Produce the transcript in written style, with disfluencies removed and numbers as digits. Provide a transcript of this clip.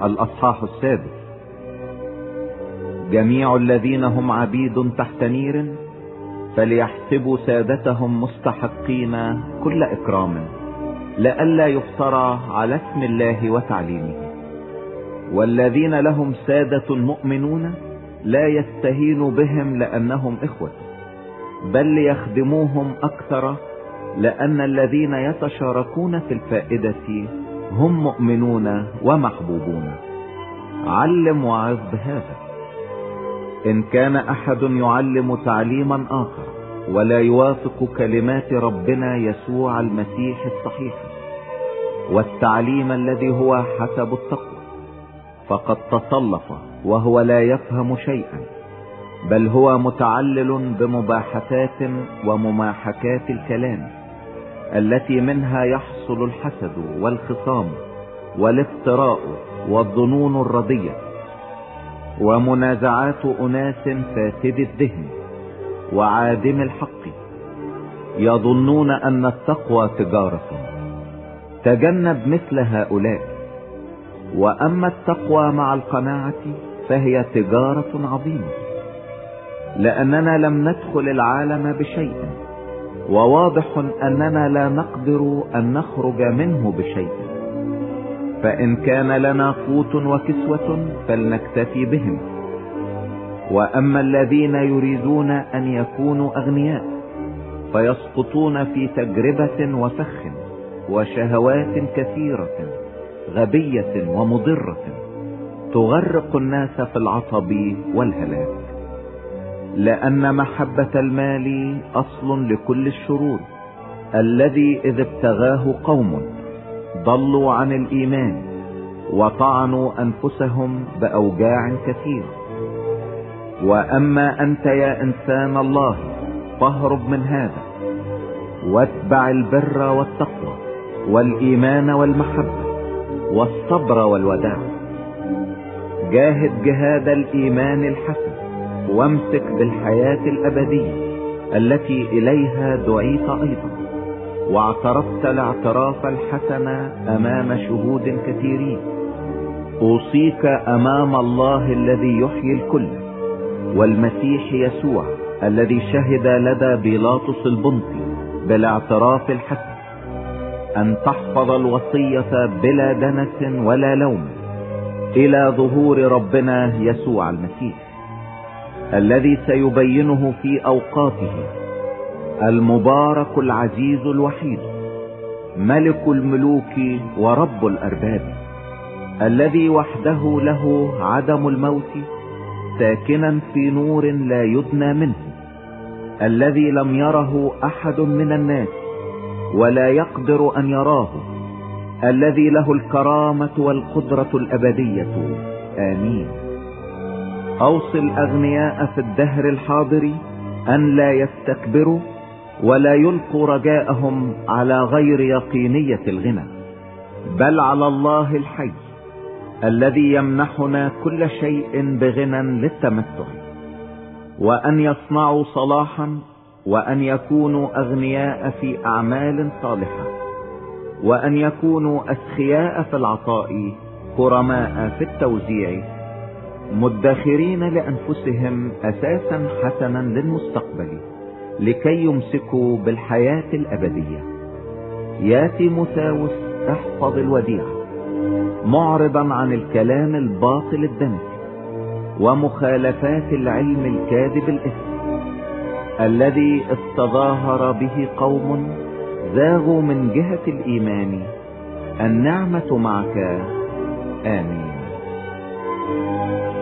الأصحاح 6. جميع الذين هم عبيد تحت نير فليحسبوا سادتهم مستحقين كل إكرام، لئلا يفترى على اسم الله وتعليمه. والذين لهم سادة مؤمنون لا يستهينوا بهم لأنهم إخوة، بل ليخدموهم أكثر، لأن الذين يتشاركون في الفائدة هم مؤمنون ومحبوبون. علم وعظ بهذا. إن كان أحد يعلم تعليما آخر ولا يوافق كلمات ربنا يسوع المسيح الصحيح والتعليم الذي هو حسب التقوى، فقد تصلف وهو لا يفهم شيئا، بل هو متعلل بمباحثات ومماحكات الكلام التي منها يحصل الحسد والخصام والافتراء والظنون الردية ومنازعات أناس فاسد الذهن وعادم الحق، يظنون أن التقوى تجارة. تجنب مثل هؤلاء. وأما التقوى مع القناعة فهي تجارة عظيمة، لأننا لم ندخل العالم بشيء، وواضح أننا لا نقدر أن نخرج منه بشيء. فإن كان لنا قوت وكسوة فلنكتفي بهم. وأما الذين يريدون أن يكونوا أغنياء فيسقطون في تجربة وفخ وشهوات كثيرة غبية ومضرة تغرق الناس في العطب والهلاك. لأن محبة المال أصل لكل الشرور، الذي إذ ابتغاه قوم ضلوا عن الإيمان وطعنوا أنفسهم بأوجاع كثيرة. وأما أنت يا إنسان الله فاهرب من هذا، واتبع البر والتقوى والإيمان والمحبة والصبر والوداع. جاهد جهاد الإيمان الحسن، وامسك بالحياة الأبدية التي إليها دعيت أيضا، واعترفت الاعتراف الحسن أمام شهود كثيرين. أوصيك أمام الله الذي يحيي الكل والمسيح يسوع الذي شهد لدى بيلاطس البنطي بالاعتراف الحسن، أن تحفظ الوصية بلا دنس ولا لوم إلى ظهور ربنا يسوع المسيح، الذي سيبينه في أوقاته، المبارك العزيز الوحيد، ملك الملوك ورب الأرباب، الذي وحده له عدم الموت، ساكنا في نور لا يدنى منه، الذي لم يره أحد من الناس ولا يقدر أن يراه، الذي له الكرامة والقدرة الأبدية. آمين. أوصي الأغنياء في الدهر الحاضر أن لا يستكبروا ولا يلقوا رجاءهم على غير يقينية الغنى، بل على الله الحي الذي يمنحنا كل شيء بغنى للتمتع، وأن يصنعوا صلاحا، وأن يكونوا أغنياء في أعمال صالحة، وأن يكونوا أسخياء في العطاء، كرماء في التوزيع، مدخرين لأنفسهم أساسا حسنا للمستقبل لكي يمسكوا بالحياة الأبدية. يا تيموثاوس احفظ الوديعة، معرضا عن الكلام الباطل الدنس ومخالفات العلم الكاذب الإثم، الذي استظاهر به قوم زاغوا من جهة الإيمان. النعمة معك. آمين.